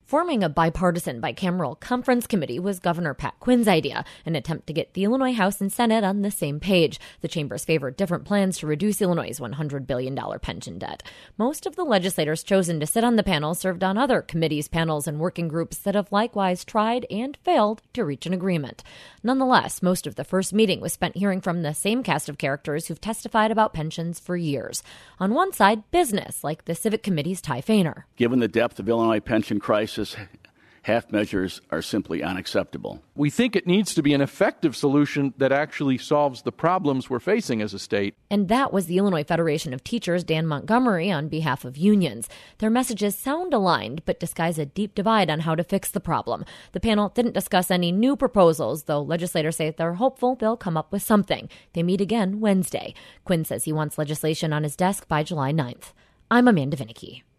Forming a bipartisan bicameral conference committee was Governor Pat Quinn's idea, an attempt to get the Illinois House and Senate on the same page. The chambers favored different plans to reduce Illinois' $100 billion pension debt. Most of the legislators chosen to sit on the panel served on other committees, panels, and working groups that have likewise tried and failed to reach an agreement. Nonetheless, most of the first meeting was spent hearing from the same cast of characters who've testified about pensions for years. On one side, business, like the Civic Committee's Ty Fainer. Given the depth of Illinois pension crisis, half measures are simply unacceptable. We think it needs to be an effective solution that actually solves the problems we're facing as a state. And that was the Illinois Federation of Teachers' Dan Montgomery on behalf of unions. Their messages sound aligned, but disguise a deep divide on how to fix the problem. The panel didn't discuss any new proposals, though legislators say they're hopeful they'll come up with something. They meet again Wednesday. Quinn says he wants legislation on his desk by July 9th. I'm Amanda Vinicky.